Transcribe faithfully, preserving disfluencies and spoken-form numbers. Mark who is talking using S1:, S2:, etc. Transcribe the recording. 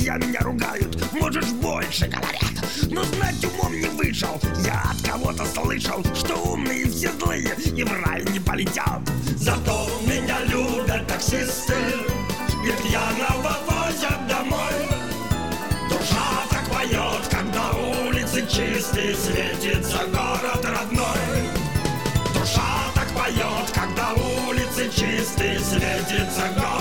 S1: друзья меня ругают, можешь больше, говорят. Но знать умом не вышел, я от кого-то слышал, что умные все злые и в рай не полетят. Зато меня любят таксисты и пьяного возят домой. Душа так поет, когда улицы чистые, светится город родной. Душа так поет, когда улицы чистые, светится город.